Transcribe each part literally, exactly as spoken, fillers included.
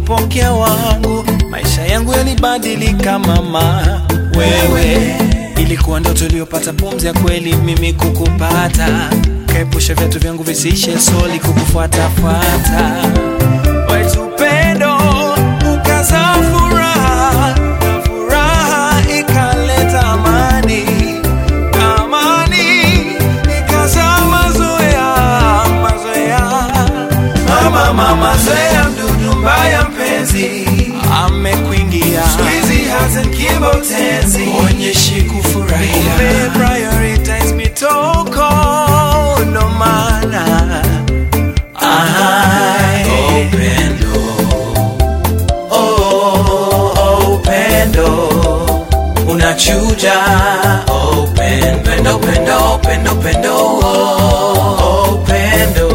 ulipopokea wangu, maisha yangu yalibadilika mama. Wewe ilikuwa ndoto iliyopata pumzi ya kweli mimi kukupata, kaepusha viatu vyangu visiishe soli kukufuata fuata. Wetu upendo ukazaa furaha, na furaha ikaleta amani, amani ikazaa mazoea, mazoea. Mama mama zoea mdudu mbaya mpenzi amekuingia, squeezy hands and keyboard tenzi, onyeshi kufurahia, ume prioritize mitoko no mana. Ai upendo, oh upendo unachuja, upendo upendo upendo upendo oh upendo.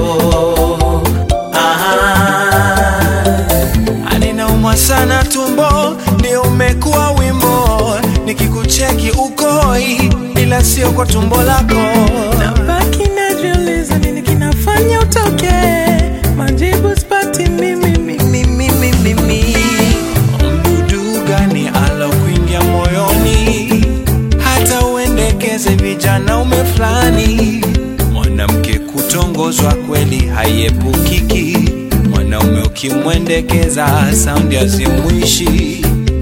Aninaumwa sana tumbo ndio umekuwa wimbo, nikikucheki ukoi ila sio kwa tumbo lako. Nabaki najiuliza nini kinafanya utoke, majibu sipati mimi mimi mimi mimi. Mdudu gani alokuingia moyoni, hata uendekeze vijana ume fulani. Mwanamke kutongozwa kweli haiepukiki, mwanaume ukimwendekeza sound ya zimwishi.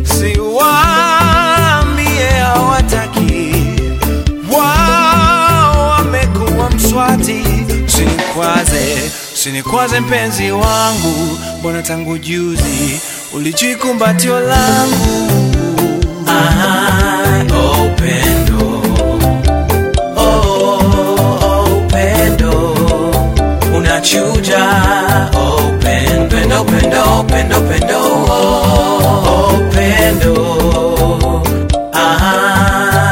Siwaambie hawataki, wao wamekuwa mswati. Usinikwaze, usinikwaze mpenzi wangu, mbona tangu juzi ulijui kumbatio langu. Ah, oh upendo, oh upendo unachuja, oh upendo upendo upendo upendo oh upendo. Ah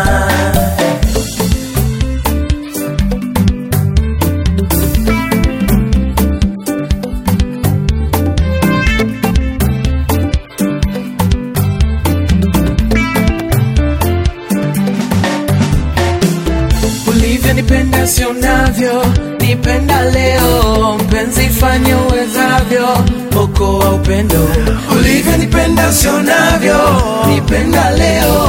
Ulivyonipenda sio navyo nipenda leo, mpenzi fanya uwezavyo, okoa upendo. ulivyonipenda sio navyo Nipenda leo,